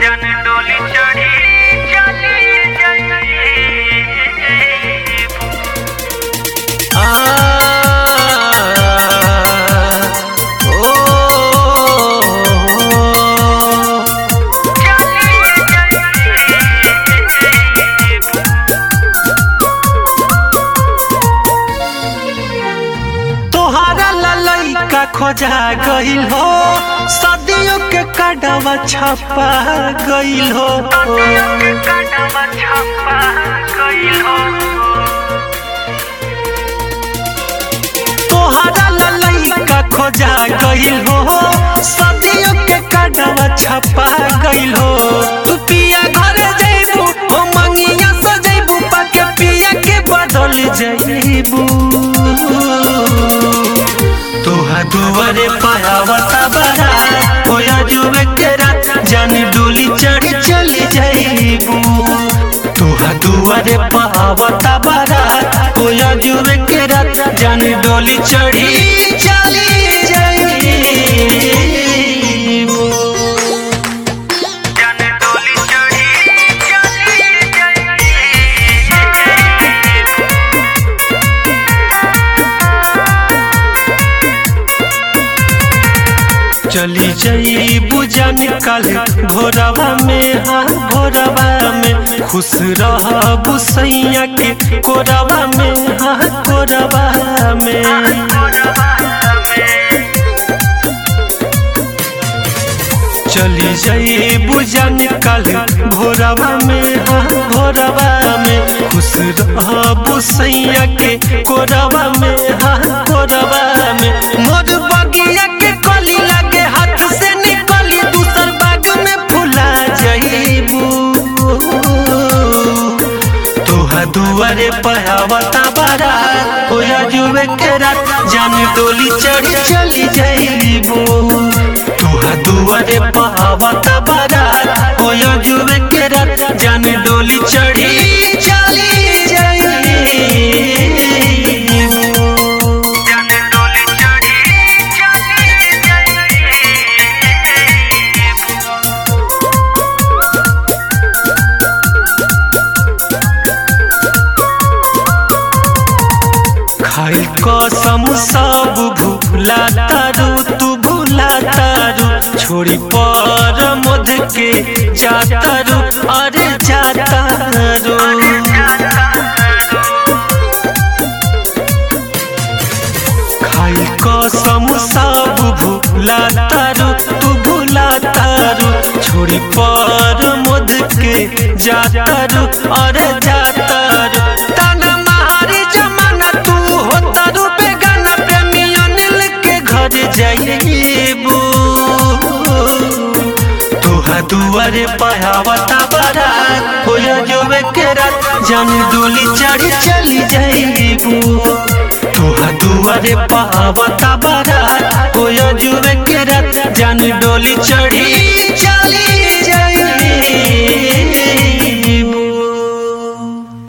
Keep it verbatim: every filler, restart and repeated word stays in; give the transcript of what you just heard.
जन डोली चढ़ी चली जाइए आ ओ तोहरा ललैका खोजा गइल हो, सदियों के कड़वा छपा गइल हो। तोहरा ललैका खोजा गइल हो, सदियों के कड़वा छपा गइल हो। तू पिया घर जइबू, ओ मंगिया सजइबू, पाके पिया के बदल जइबू। तोहा दुआरे पायावता बरा होया जुए के रात, जान डोली चढ़ी चली जाइबू। तोहा दुआरे पायावता बरा होया जुए के रात, जान डोली चढ़ी चली जाइबू। चली जाइबू जान कल भोरवा में, हाँ भोरवा में खुश रहबू सैया के कोरवा में, हाँ कोरवा में। चली जाइबू जान कल भोरवा में, हाँ भोरवा में खुश रहबू सैया के कोरवा में, हाँ कोरवा में। मोर बगिया के कली लगे हाथ से निकली, दूसर बाग में फुला जाइबू। तोहा दुआरे पहावता बारा होया जुए के रात, जान डोली चढ़ी चली जाइबू। तोहा दुआरे पहावता बारा होया जुए के रात, जान डोली चढ़ी चली जाइबू। खाइल कसम सब भूला तारू, तू भूला तारू, छोड़ी पर मध के जातारू, अरे जातारू। खाइल कसम सब भूला तारू, तू भूला तारू, छोड़ी पर मध के जातारू, अरे जातारू। ताना मारी जमाना तू होतारू बेगाना, प्रेमी अनिल के घर जाइबू। तोहा दुआरे पहावता बारा होया जुए के रात, जान डोली चढ़ी चली जाइबू। तोहा दुआरे पहावता बारा होया जुए के रात, जान डोली चढ़ी